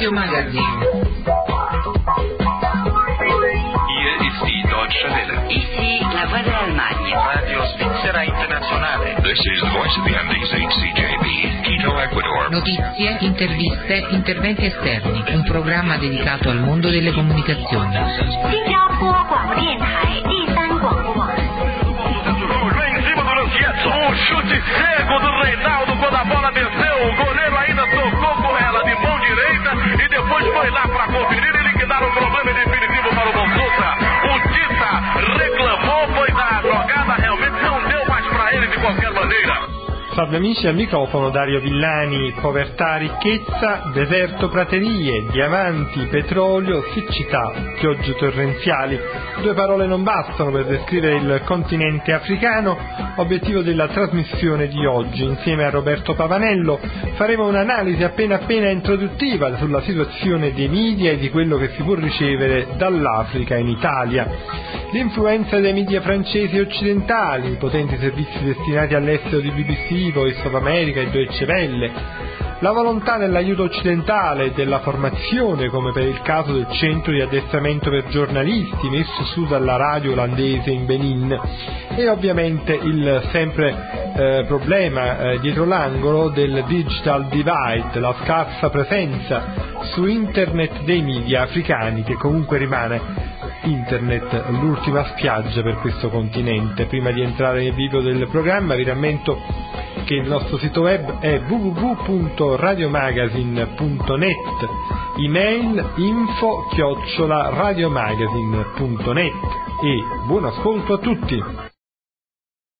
Radio Magazine. Hier ist die Deutsche Welle. Ici la Voix de l'Allemagne. Radio Svizzera Internazionale. This is the Voice of the Andes, HCJB, Quito, Ecuador. Notizie, interviste, interventi esterni. Un programma dedicato al mondo delle comunicazioni. 新加坡广播电台第3广播网。 Em cima do Lance, um chute cego do Reinaldo quando a bola desceu. O goleiro ainda tocou com ela de mão direita e depois foi lá para conferir e liquidar o problema definitivo para o Bonsuta. O Tita reclamou, foi da jogada, realmente não deu mais para ele de qualquer maneira. Salve amici, al microfono Dario Villani. Povertà, ricchezza, deserto, praterie, diamanti, petrolio, siccità, piogge torrenziali. Due parole non bastano per descrivere il continente africano. Obiettivo della trasmissione di oggi. Insieme a Roberto Pavanello faremo un'analisi appena introduttiva sulla situazione dei media e di quello che si può ricevere dall'Africa in Italia. L'influenza dei media francesi e occidentali, i potenti servizi destinati all'estero di BBC, Voice of America e Deutsche Welle, la volontà dell'aiuto occidentale e della formazione, come per il caso del centro di addestramento per giornalisti messo su dalla radio olandese in Benin, e ovviamente il sempre problema dietro l'angolo del digital divide, la scarsa presenza su internet dei media africani, che comunque rimane internet l'ultima spiaggia per questo continente. Prima di entrare nel vivo del programma vi rammento che il nostro sito web è www.radiomagazine.net, email info@radiomagazine.net, e buon ascolto a tutti.